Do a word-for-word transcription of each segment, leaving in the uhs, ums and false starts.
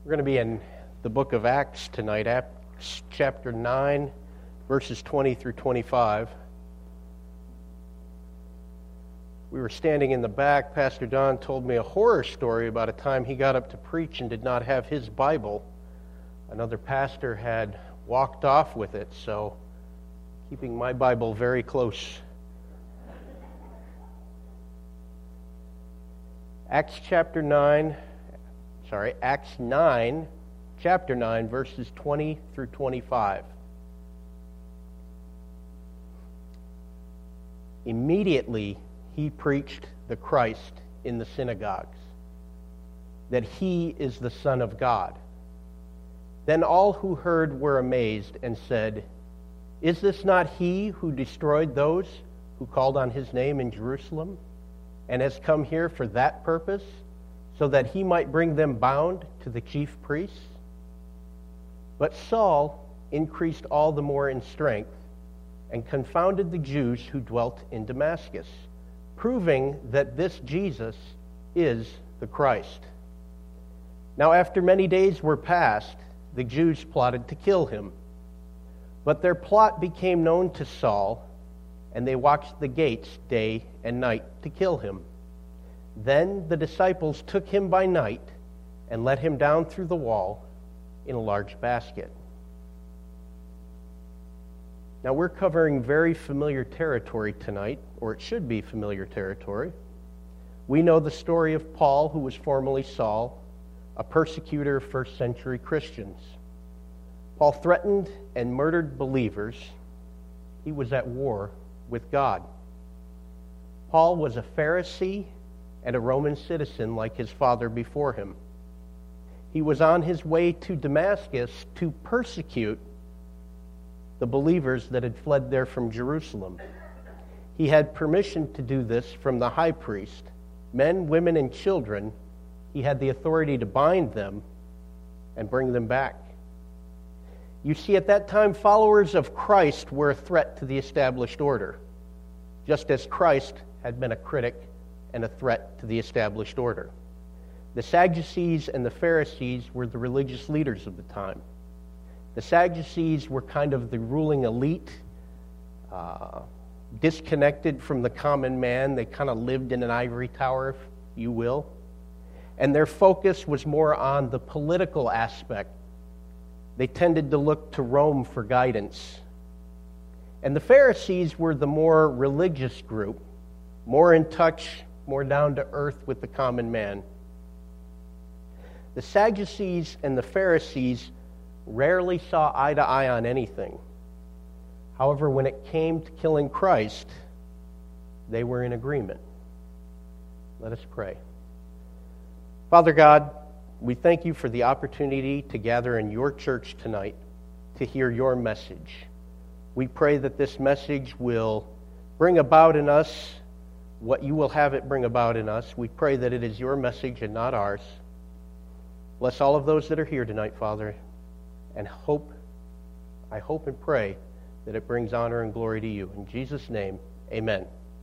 We're going to be in the book of Acts tonight, Acts chapter nine, verses twenty through twenty-five. We were standing in the back. Pastor Don told me a horror story about a time he got up to preach and did not have his Bible. Another pastor had walked off with it, so keeping my Bible very close. Acts chapter nine, sorry, Acts nine, chapter nine, verses twenty through twenty-five. Immediately he preached the Christ in the synagogues, that he is the Son of God. Then all who heard were amazed and said, "Is this not he who destroyed those who called on his name in Jerusalem, and has come here for that purpose, so that he might bring them bound to the chief priests?" But Saul increased all the more in strength and confounded the Jews who dwelt in Damascus, proving that this Jesus is the Christ. Now after many days were passed, the Jews plotted to kill him. But their plot became known to Saul, and they watched the gates day and night to kill him. Then the disciples took him by night and let him down through the wall in a large basket. Now we're covering very familiar territory tonight, or it should be familiar territory. We know the story of Paul, who was formerly Saul, a persecutor of first century Christians. Paul threatened and murdered believers. He was at war with God. Paul was a Pharisee and a Roman citizen like his father before him. He was on his way to Damascus to persecute the believers that had fled there from Jerusalem. He had permission to do this from the high priest. Men, women, and children, he had the authority to bind them and bring them back. You see, at that time, followers of Christ were a threat to the established order, just as Christ had been a critic and a threat to the established order. The Sadducees and the Pharisees were the religious leaders of the time. The Sadducees were kind of the ruling elite, uh, disconnected from the common man. They kind of lived in an ivory tower, if you will. And their focus was more on the political aspect. They tended to look to Rome for guidance. And the Pharisees were the more religious group, more in touch, more down to earth with the common man. The Sadducees and the Pharisees rarely saw eye to eye on anything. However, when it came to killing Christ, they were in agreement. Let us pray. Father God, we thank you for the opportunity to gather in your church tonight to hear your message. We pray that this message will bring about in us what you will have it bring about in us. We pray that it is your message and not ours. Bless all of those that are here tonight, Father, and hope, I hope and pray that it brings honor and glory to you. In Jesus' name, amen.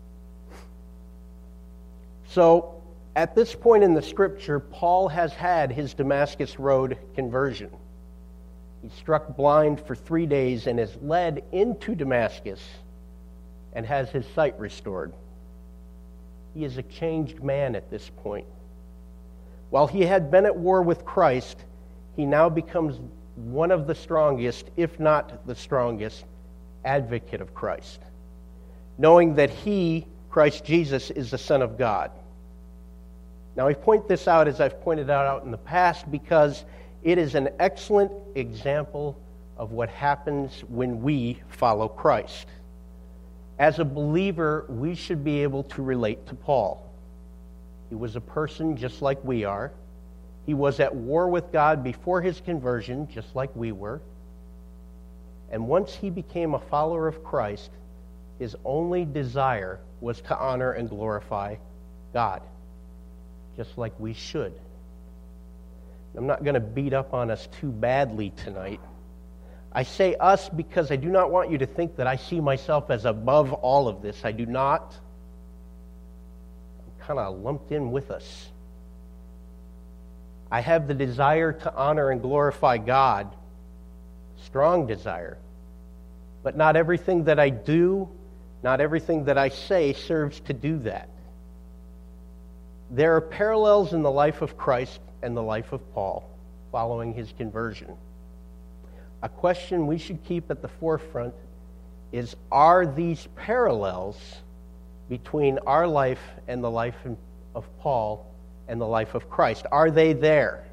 So, at this point in the Scripture, Paul has had his Damascus Road conversion. He's struck blind for three days and is led into Damascus and has his sight restored. He is a changed man at this point. While he had been at war with Christ, he now becomes one of the strongest, if not the strongest, advocate of Christ, knowing that he, Christ Jesus, is the Son of God. Now, I point this out as I've pointed out in the past because it is an excellent example of what happens when we follow Christ. As a believer, we should be able to relate to Paul. He was a person just like we are. He was at war with God before his conversion, just like we were. And once he became a follower of Christ, his only desire was to honor and glorify God, just like we should. I'm not going to beat up on us too badly tonight. I say us because I do not want you to think that I see myself as above all of this. I do not. I'm kind of lumped in with us. I have the desire to honor and glorify God, strong desire. But not everything that I do, not everything that I say serves to do that. There are parallels in the life of Christ and the life of Paul following his conversion. A question we should keep at the forefront is, are these parallels between our life and the life of Paul and the life of Christ? Are they there?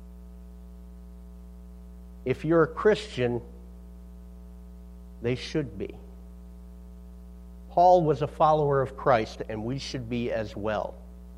If you're a Christian, they should be. Paul was a follower of Christ, and we should be as well.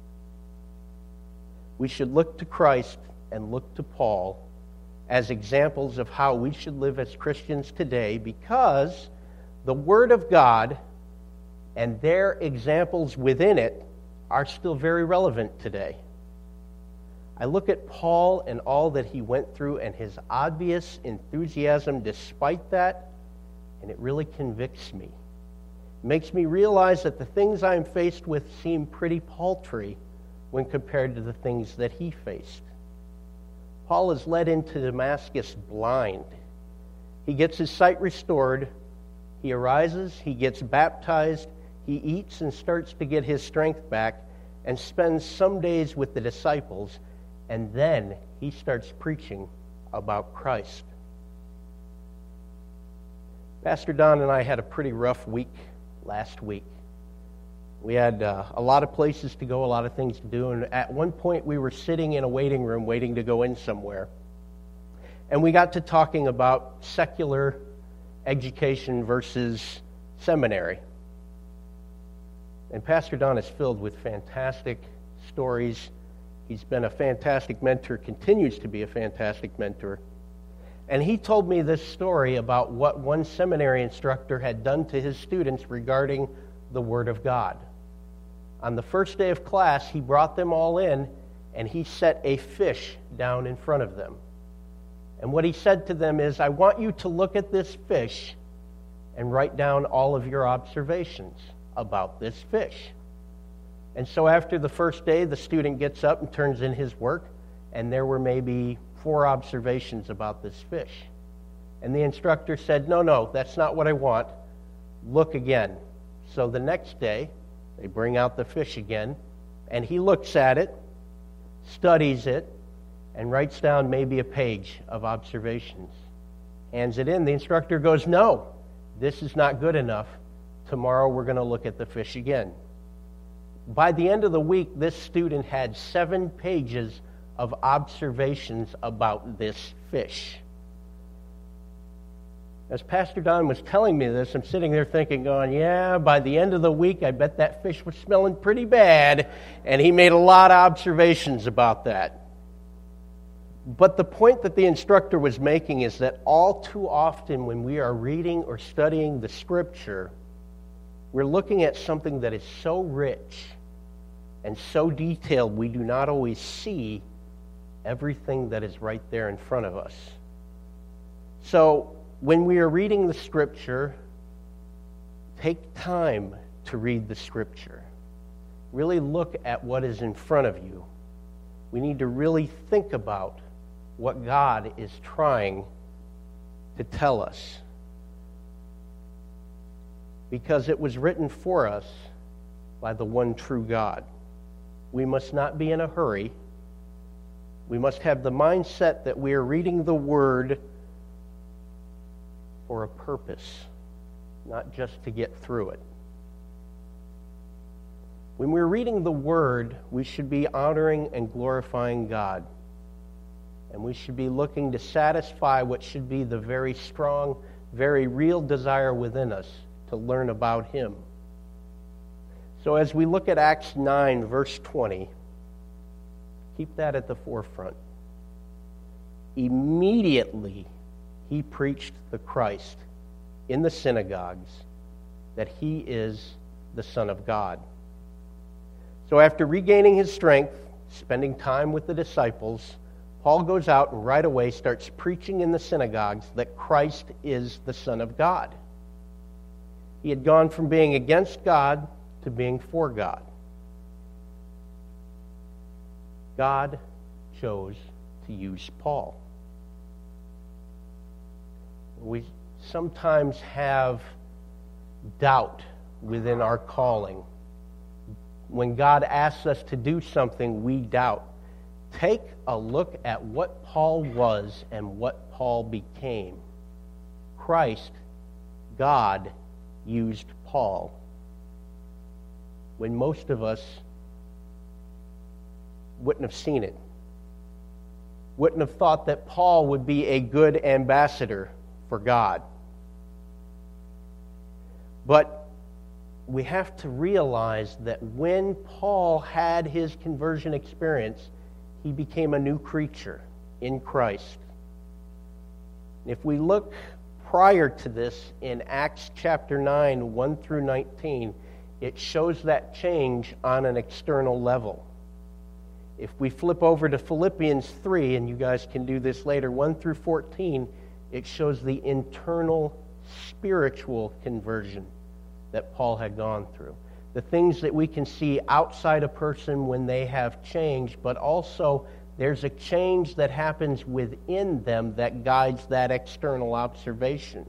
We should look to Christ and look to Paul as examples of how we should live as Christians today, because the Word of God and their examples within it are still very relevant today. I look at Paul and all that he went through and his obvious enthusiasm despite that, and it really convicts me. It makes me realize that the things I am faced with seem pretty paltry when compared to the things that he faced. Paul is led into Damascus blind. He gets his sight restored. He arises, he gets baptized, he eats and starts to get his strength back, and spends some days with the disciples, and then he starts preaching about Christ. Pastor Don and I had a pretty rough week last week. We had uh, a lot of places to go, a lot of things to do, and at one point we were sitting in a waiting room waiting to go in somewhere. And we got to talking about secular education versus seminary. And Pastor Don is filled with fantastic stories. He's been a fantastic mentor, continues to be a fantastic mentor. And he told me this story about what one seminary instructor had done to his students regarding the Word of God. On the first day of class, he brought them all in, and he set a fish down in front of them. And what he said to them is, I want you to look at this fish and write down all of your observations about this fish. And so after the first day, the student gets up and turns in his work, and there were maybe four observations about this fish. And the instructor said, no, no, that's not what I want. Look again. So the next day, they bring out the fish again, and he looks at it, studies it, and writes down maybe a page of observations. Hands it in. The instructor goes, no, this is not good enough. Tomorrow we're going to look at the fish again. By the end of the week, this student had seven pages of observations about this fish. As Pastor Don was telling me this, I'm sitting there thinking, going, yeah, by the end of the week, I bet that fish was smelling pretty bad, and he made a lot of observations about that. But the point that the instructor was making is that all too often when we are reading or studying the Scripture, we're looking at something that is so rich and so detailed, we do not always see everything that is right there in front of us. So, when we are reading the Scripture, take time to read the Scripture. Really look at what is in front of you. We need to really think about what God is trying to tell us. Because it was written for us by the one true God. We must not be in a hurry. We must have the mindset that we are reading the Word for a purpose, not just to get through it. When we're reading the Word, we should be honoring and glorifying God. And we should be looking to satisfy what should be the very strong, very real desire within us to learn about Him. So as we look at Acts nine, verse twenty, keep that at the forefront. Immediately, he preached the Christ in the synagogues, that he is the Son of God. So after regaining his strength, spending time with the disciples, Paul goes out and right away starts preaching in the synagogues that Christ is the Son of God. He had gone from being against God to being for God. God chose to use Paul. We sometimes have doubt within our calling. When God asks us to do something, we doubt. Take a look at what Paul was and what Paul became. Christ, God, used Paul when most of us wouldn't have seen it. Wouldn't have thought that Paul would be a good ambassador for God. But we have to realize that when Paul had his conversion experience, he became a new creature in Christ. If we look prior to this in Acts chapter nine, one through nineteen, it shows that change on an external level. If we flip over to Philippians three, and you guys can do this later, one through fourteen, it shows the internal spiritual conversion that Paul had gone through. The things that we can see outside a person when they have changed, but also there's a change that happens within them that guides that external observation.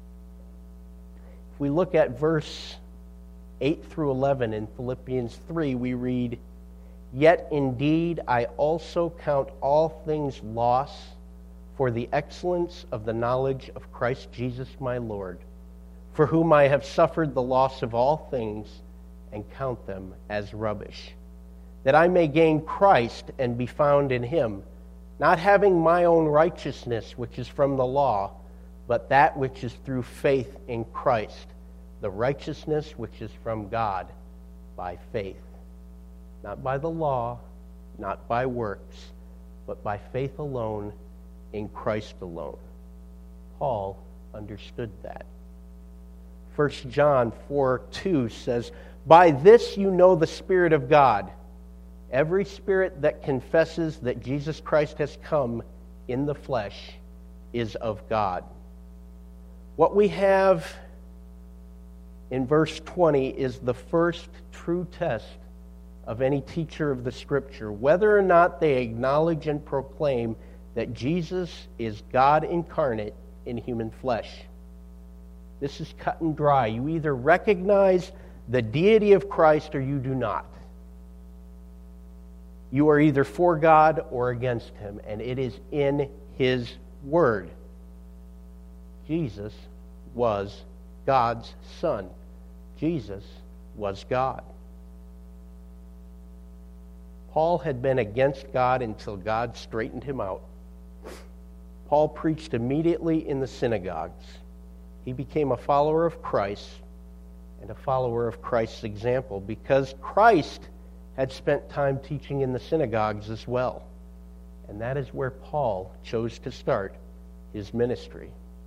If we look at verse eight through eleven in Philippians three, we read, "Yet indeed I also count all things loss for the excellence of the knowledge of Christ Jesus my Lord, for whom I have suffered the loss of all things and count them as rubbish, that I may gain Christ and be found in him, not having my own righteousness which is from the law, but that which is through faith in Christ, the righteousness which is from God by faith." Not by the law, not by works, but by faith alone, in Christ alone. Paul understood that. First John four two says, "By this you know the Spirit of God. Every spirit that confesses that Jesus Christ has come in the flesh is of God." What we have in verse twenty is the first true test of any teacher of the Scripture, whether or not they acknowledge and proclaim that Jesus is God incarnate in human flesh. This is cut and dry. You either recognize the deity of Christ or you do not. You are either for God or against him, and it is in his word. Jesus was God's Son. Jesus was God. Paul had been against God until God straightened him out. Paul preached immediately in the synagogues. He became a follower of Christ and a follower of Christ's example because Christ had spent time teaching in the synagogues as well. And that is where Paul chose to start his ministry.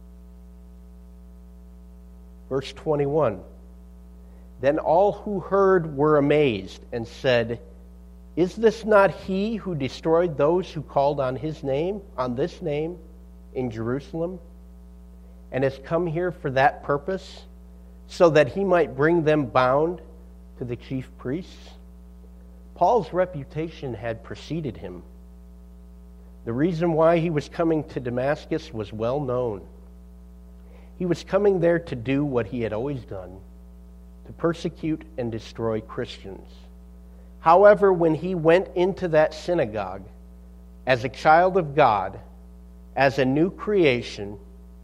Verse twenty-one, "Then all who heard were amazed and said, 'Is this not he who destroyed those who called on his name, on this name, in Jerusalem, and has come here for that purpose, so that he might bring them bound to the chief priests?'" Paul's reputation had preceded him. The reason why he was coming to Damascus was well known. He was coming there to do what he had always done, to persecute and destroy Christians. However, when he went into that synagogue as a child of God, as a new creation,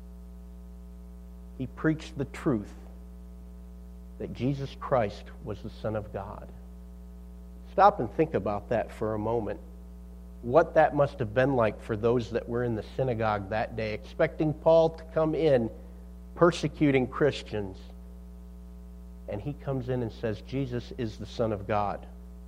he preached the truth that Jesus Christ was the Son of God. Stop and think about that for a moment. What that must have been like for those that were in the synagogue that day, expecting Paul to come in, persecuting Christians, and he comes in and says, Jesus is the Son of God.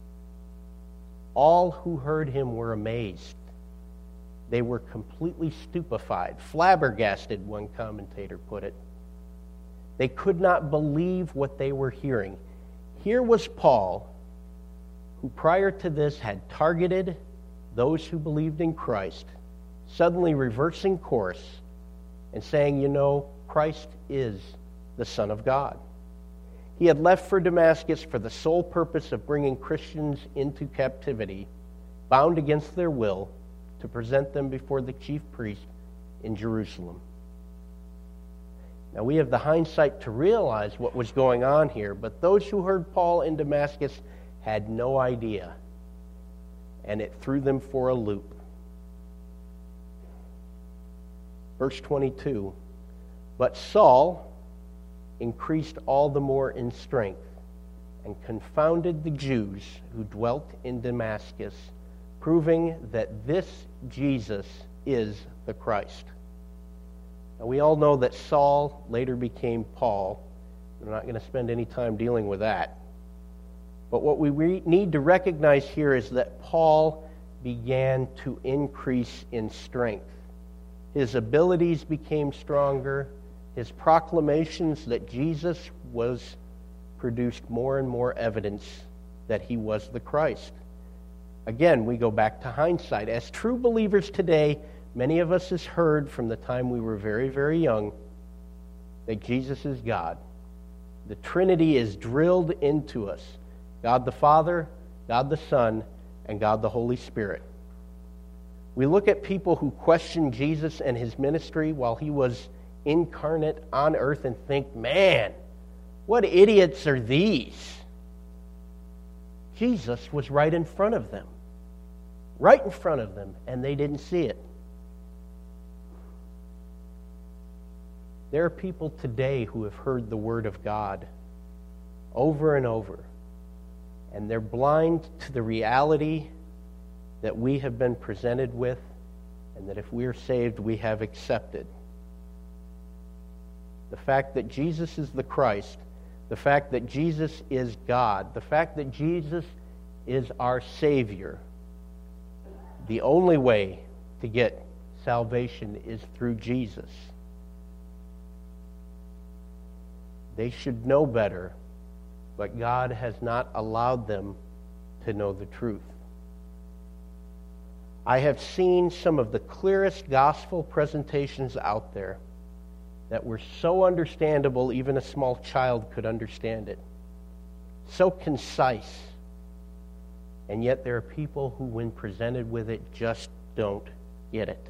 All who heard him were amazed. They were completely stupefied, flabbergasted, one commentator put it. They could not believe what they were hearing. Here was Paul, who prior to this had targeted those who believed in Christ, suddenly reversing course and saying, you know, Christ is the Son of God. He had left for Damascus for the sole purpose of bringing Christians into captivity, bound against their will, to present them before the chief priest in Jerusalem. Now we have the hindsight to realize what was going on here, but those who heard Paul in Damascus had no idea, and it threw them for a loop. Verse twenty-two, but Saul increased all the more in strength and confounded the Jews who dwelt in Damascus, proving that this Jesus is the Christ. Now, we all know that Saul later became Paul. We're not going to spend any time dealing with that. But what we re- need to recognize here is that Paul began to increase in strength. His abilities became stronger. His proclamations that Jesus was produced more and more evidence that he was the Christ. Again, we go back to hindsight. As true believers today, many of us has heard from the time we were very, very young that Jesus is God. The Trinity is drilled into us. God the Father, God the Son, and God the Holy Spirit. We look at people who question Jesus and his ministry while he was incarnate on earth and think, man, what idiots are these? Jesus was right in front of them. Right in front of them, and they didn't see it. There are people today who have heard the Word of God over and over, and they're blind to the reality that we have been presented with, and that if we are saved, we have accepted. The fact that Jesus is the Christ, the fact that Jesus is God, the fact that Jesus is our Savior. The only way to get salvation is through Jesus. They should know better, but God has not allowed them to know the truth. I have seen some of the clearest gospel presentations out there that were so understandable even a small child could understand it. So concise. And yet there are people who, when presented with it, just don't get it.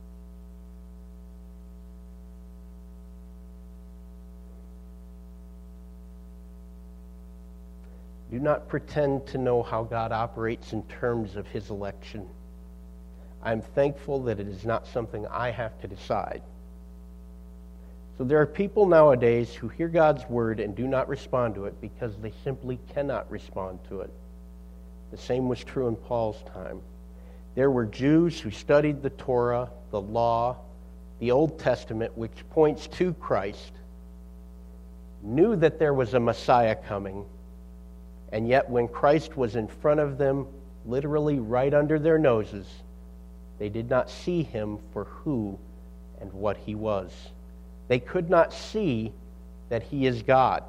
Do not pretend to know how God operates in terms of his election. I'm thankful that it is not something I have to decide. So there are people nowadays who hear God's word and do not respond to it because they simply cannot respond to it. The same was true in Paul's time. There were Jews who studied the Torah, the law, the Old Testament, which points to Christ, knew that there was a Messiah coming, and yet when Christ was in front of them, literally right under their noses, they did not see him for who and what he was. They could not see that he is God.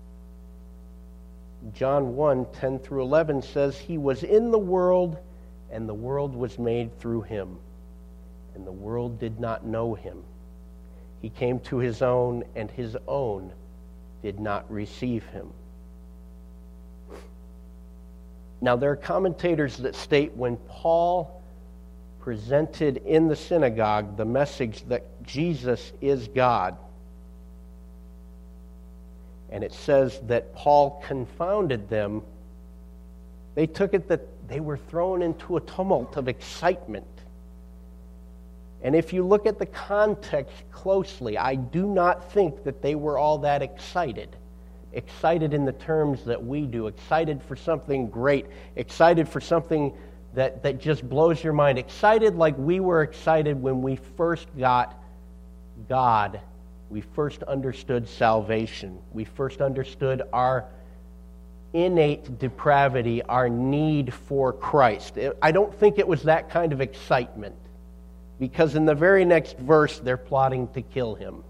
John one, ten through eleven says, he was in the world, and the world was made through him, and the world did not know him. He came to his own, and his own did not receive him. Now, there are commentators that state when Paul presented in the synagogue the message that Jesus is God, and it says that Paul confounded them, they took it that they were thrown into a tumult of excitement. And if you look at the context closely, I do not think that they were all that excited. Excited in the terms that we do. Excited for something great. Excited for something that, that just blows your mind. Excited like we were excited when we first got God. We first understood salvation. We first understood our innate depravity, our need for Christ. I don't think it was that kind of excitement, because in the very next verse, they're plotting to kill him.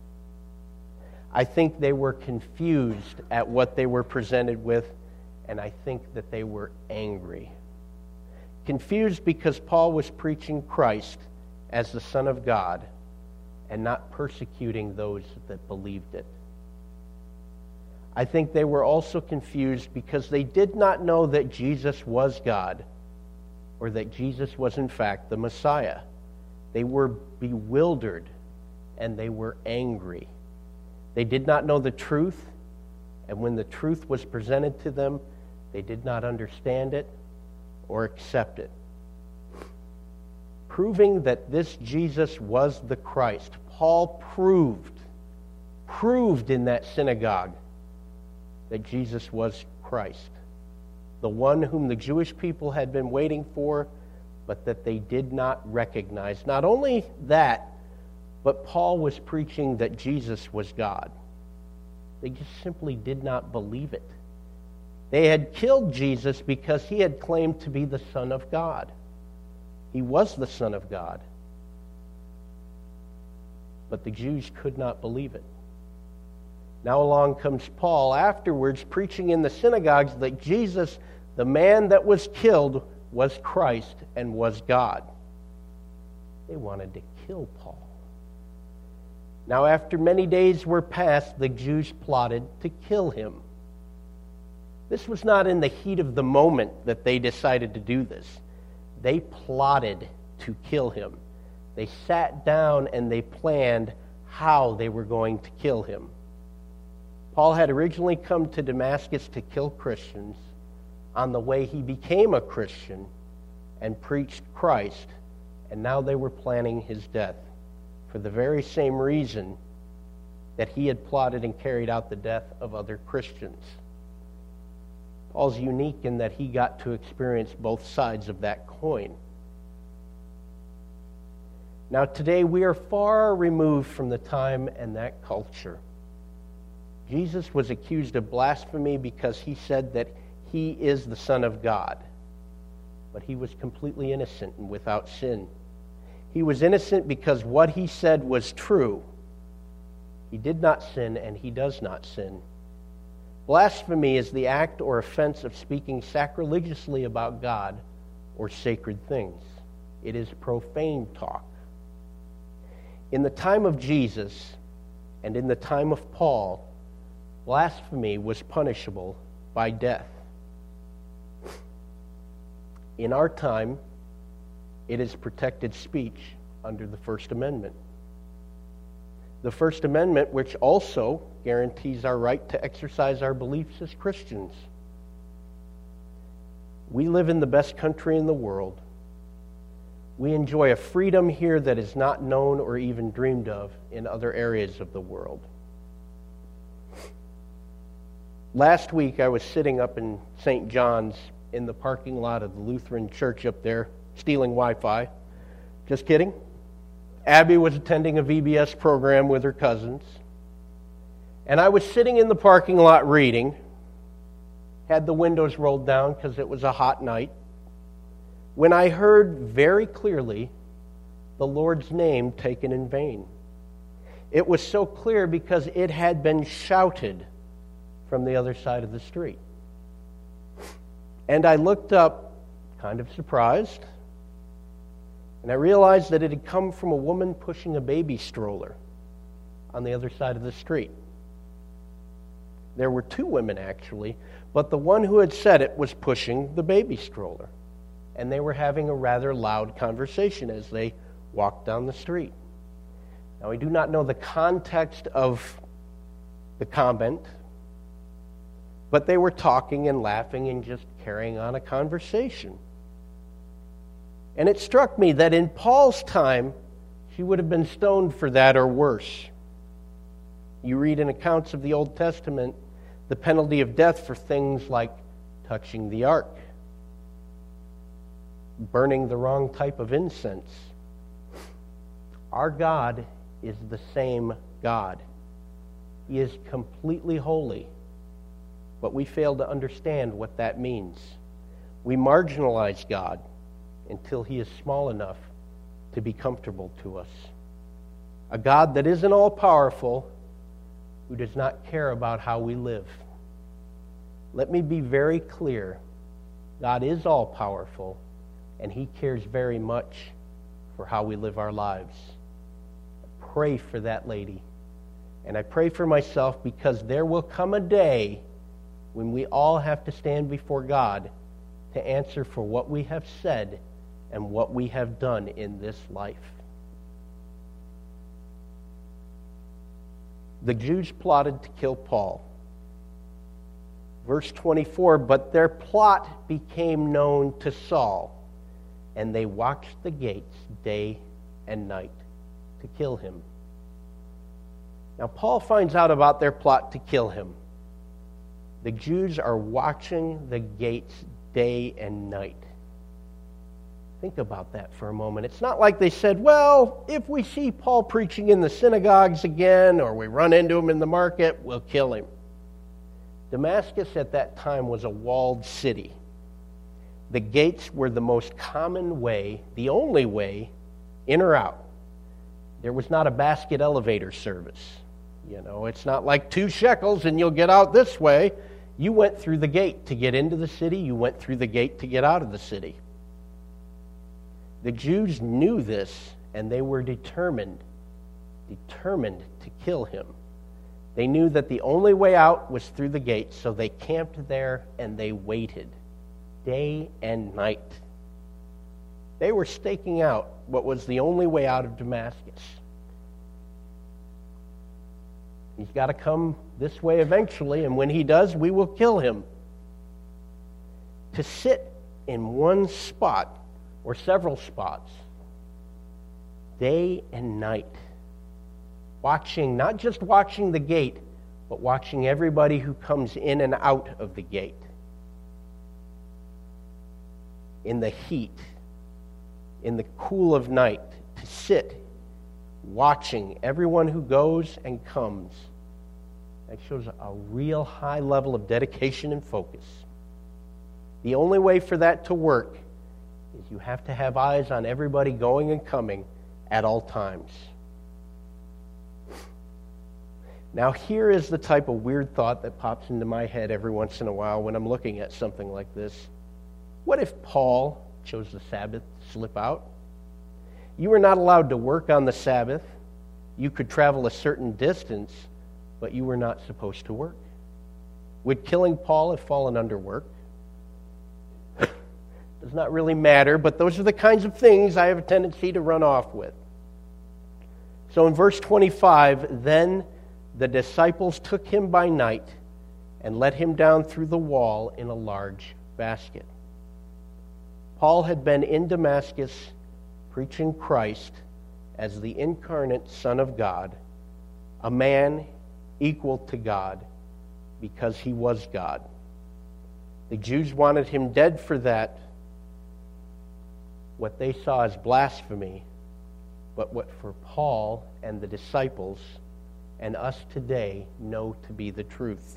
I think they were confused at what they were presented with, and I think that they were angry. Confused because Paul was preaching Christ as the Son of God and not persecuting those that believed it. I think they were also confused because they did not know that Jesus was God, or that Jesus was in fact the Messiah. They were bewildered and they were angry. They did not know the truth, and when the truth was presented to them, they did not understand it or accept it. Proving that this Jesus was the Christ, Paul proved, proved in that synagogue that Jesus was Christ, the one whom the Jewish people had been waiting for, but that they did not recognize. Not only that, but Paul was preaching that Jesus was God. They just simply did not believe it. They had killed Jesus because he had claimed to be the Son of God. He was the Son of God. But the Jews could not believe it. Now along comes Paul afterwards preaching in the synagogues that Jesus, the man that was killed, was Christ and was God. They wanted to kill Paul. Now after many days were passed, the Jews plotted to kill him. This was not in the heat of the moment that they decided to do this. They plotted to kill him. They sat down and they planned how they were going to kill him. Paul had originally come to Damascus to kill Christians. On the way, he became a Christian and preached Christ, and now they were planning his death for the very same reason that he had plotted and carried out the death of other Christians. Paul's unique in that he got to experience both sides of that coin. Now today we are far removed from the time and that culture. Jesus was accused of blasphemy because he said that he is the Son of God. But he was completely innocent and without sin. He was innocent because what he said was true. He did not sin and he does not sin. Blasphemy is the act or offense of speaking sacrilegiously about God or sacred things. It is profane talk. In the time of Jesus and in the time of Paul, blasphemy was punishable by death. In our time, it is protected speech under the First Amendment. The First Amendment, which also guarantees our right to exercise our beliefs as Christians. We live in the best country in the world. We enjoy a freedom here that is not known or even dreamed of in other areas of the world. Last week, I was sitting up in Saint John's in the parking lot of the Lutheran church up there, stealing Wi-Fi. Just kidding. Abby was attending a V B S program with her cousins. And I was sitting in the parking lot reading, had the windows rolled down because it was a hot night, when I heard very clearly the Lord's name taken in vain. It was so clear because it had been shouted from the other side of the street. And I looked up, kind of surprised, and I realized that it had come from a woman pushing a baby stroller on the other side of the street. There were two women, actually, but the one who had said it was pushing the baby stroller. And they were having a rather loud conversation as they walked down the street. Now, we do not know the context of the comment, but they were talking and laughing and just carrying on a conversation. And it struck me that in Paul's time, she would have been stoned for that or worse. You read in accounts of the Old Testament the penalty of death for things like touching the ark, burning the wrong type of incense. Our God is the same God. He is completely holy, but we fail to understand what that means. We marginalize God until he is small enough to be comfortable to us. A God that isn't all-powerful, who does not care about how we live. Let me be very clear. God is all-powerful, and he cares very much for how we live our lives. I pray for that lady. And I pray for myself because there will come a day when we all have to stand before God to answer for what we have said and what we have done in this life. The Jews plotted to kill Paul. Verse twenty-four, but their plot became known to Saul, and they watched the gates day and night to kill him. Now, Paul finds out about their plot to kill him. The Jews are watching the gates day and night. Think about that for a moment. It's not like they said, well, if we see Paul preaching in the synagogues again, or we run into him in the market, we'll kill him. Damascus at that time was a walled city. The gates were the most common way, the only way, in or out. There was not a basket elevator service. You know, it's not like two shekels and you'll get out this way. You went through the gate to get into the city. You went through the gate to get out of the city. The Jews knew this, and they were determined, determined to kill him. They knew that the only way out was through the gate, so they camped there and they waited day and night. They were staking out what was the only way out of Damascus. He's got to come this way eventually, and when he does, we will kill him. To sit in one spot, or several spots, day and night, watching, not just watching the gate, but watching everybody who comes in and out of the gate. In the heat, in the cool of night, to sit watching everyone who goes and comes. That shows a real high level of dedication and focus. The only way for that to work is you have to have eyes on everybody going and coming at all times. Now, here is the type of weird thought that pops into my head every once in a while when I'm looking at something like this. What if Paul chose the Sabbath to slip out? You were not allowed to work on the Sabbath. You could travel a certain distance, but you were not supposed to work. Would killing Paul have fallen under work? Does not really matter, but those are the kinds of things I have a tendency to run off with. So in verse twenty-five, then the disciples took him by night and let him down through the wall in a large basket. Paul had been in Damascus preaching Christ as the incarnate Son of God, a man equal to God because he was God. The Jews wanted him dead for that, what they saw as blasphemy, but what for Paul and the disciples and us today know to be the truth.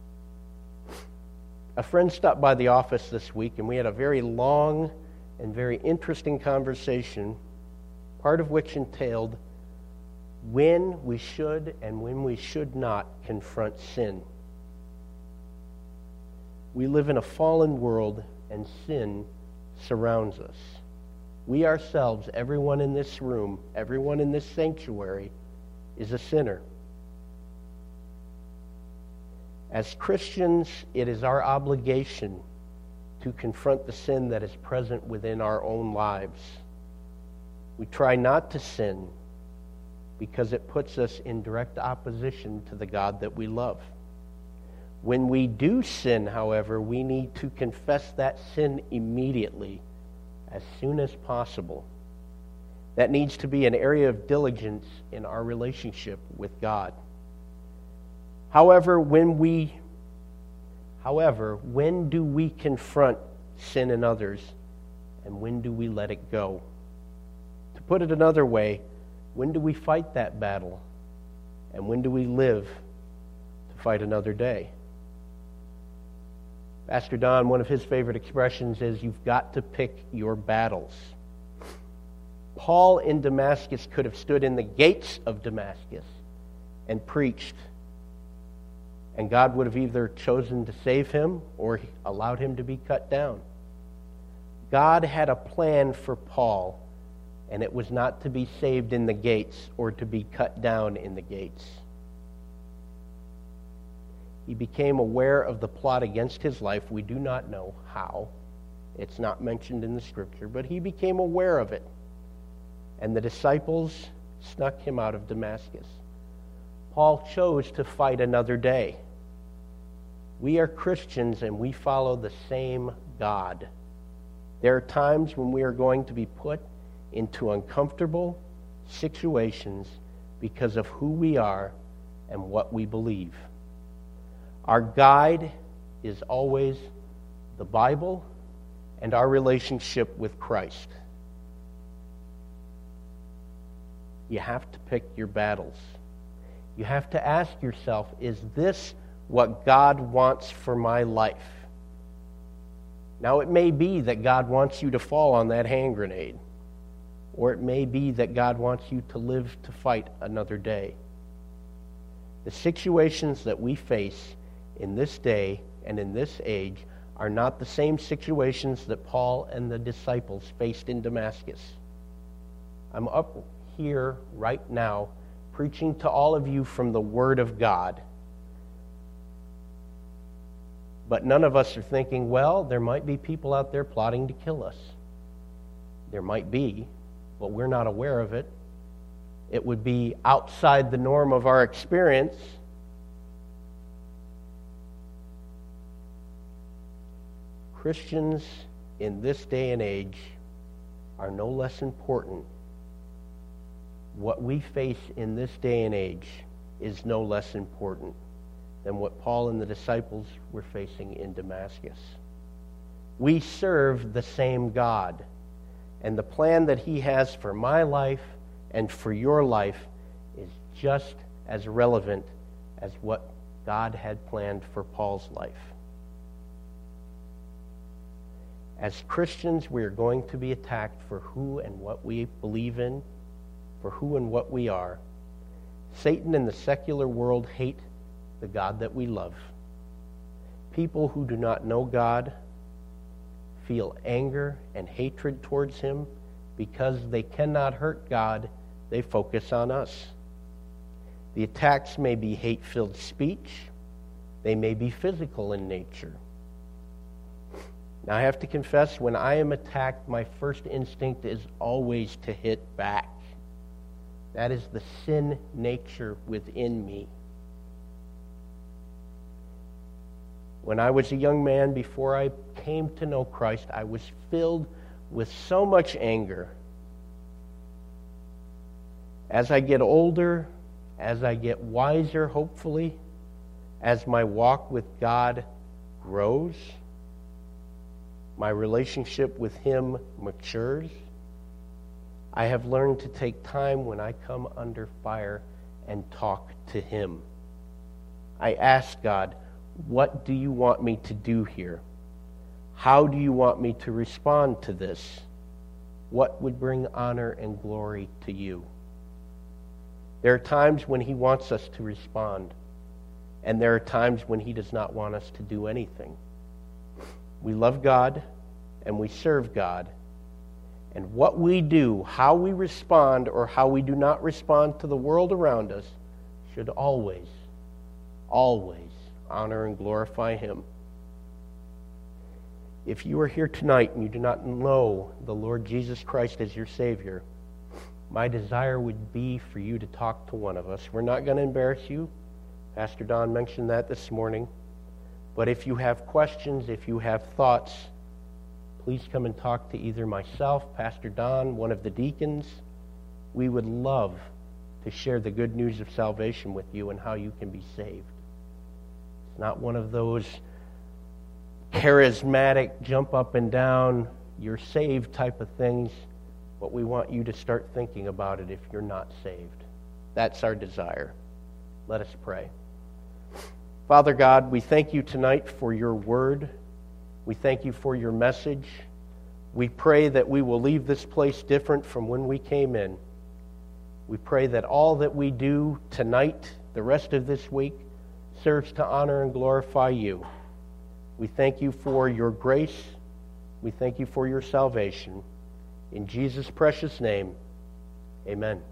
A friend stopped by the office this week, and we had a very long and very interesting conversation, part of which entailed when we should and when we should not confront sin. We live in a fallen world, and sin surrounds us. We ourselves, everyone in this room, everyone in this sanctuary, is a sinner. As Christians, it is our obligation to confront the sin that is present within our own lives. We try not to sin because it puts us in direct opposition to the God that we love. When we do sin, however, we need to confess that sin immediately, as soon as possible. That needs to be an area of diligence in our relationship with God. However, when we, however, when do we confront sin in others, and when do we let it go? To put it another way, when do we fight that battle, and when do we live to fight another day? Pastor Don, one of his favorite expressions is, you've got to pick your battles. Paul in Damascus could have stood in the gates of Damascus and preached, and God would have either chosen to save him or allowed him to be cut down. God had a plan for Paul, and it was not to be saved in the gates or to be cut down in the gates. He became aware of the plot against his life. We do not know how. It's not mentioned in the scripture, but he became aware of it. And the disciples snuck him out of Damascus. Paul chose to fight another day. We are Christians and we follow the same God. There are times when we are going to be put into uncomfortable situations because of who we are and what we believe. Our guide is always the Bible and our relationship with Christ. You have to pick your battles. You have to ask yourself, is this what God wants for my life? Now, it may be that God wants you to fall on that hand grenade, or it may be that God wants you to live to fight another day. The situations that we face in this day and in this age are not the same situations that Paul and the disciples faced in Damascus. I'm up here right now preaching to all of you from the Word of God. But none of us are thinking, well, there might be people out there plotting to kill us. There might be, but we're not aware of it. It would be outside the norm of our experience. Christians in this day and age are no less important. What we face in this day and age is no less important than what Paul and the disciples were facing in Damascus. We serve the same God, and the plan that he has for my life and for your life is just as relevant as what God had planned for Paul's life. As Christians, we are going to be attacked for who and what we believe in, for who and what we are. Satan and the secular world hate the God that we love. People who do not know God feel anger and hatred towards him because they cannot hurt God. They focus on us. The attacks may be hate-filled speech. They may be physical in nature. Now, I have to confess, when I am attacked, my first instinct is always to hit back. That is the sin nature within me. When I was a young man, before I came to know Christ, I was filled with so much anger. As I get older, as I get wiser, hopefully, as my walk with God grows, my relationship with him matures, I have learned to take time when I come under fire and talk to him. I ask God, what do you want me to do here? How do you want me to respond to this? What would bring honor and glory to you? There are times when he wants us to respond, and there are times when he does not want us to do anything. We love God, and we serve God. And what we do, how we respond, or how we do not respond to the world around us should always, always honor and glorify him. If you are here tonight and you do not know the Lord Jesus Christ as your Savior, my desire would be for you to talk to one of us. We're not going to embarrass you. Pastor Don mentioned that this morning. But if you have questions, if you have thoughts, please come and talk to either myself, Pastor Don, one of the deacons. We would love to share the good news of salvation with you and how you can be saved. It's not one of those charismatic, jump up and down, you're saved type of things, but we want you to start thinking about it if you're not saved. That's our desire. Let us pray. Father God, we thank you tonight for your word. We thank you for your message. We pray that we will leave this place different from when we came in. We pray that all that we do tonight, the rest of this week, serves to honor and glorify you. We thank you for your grace. We thank you for your salvation. In Jesus' precious name, amen.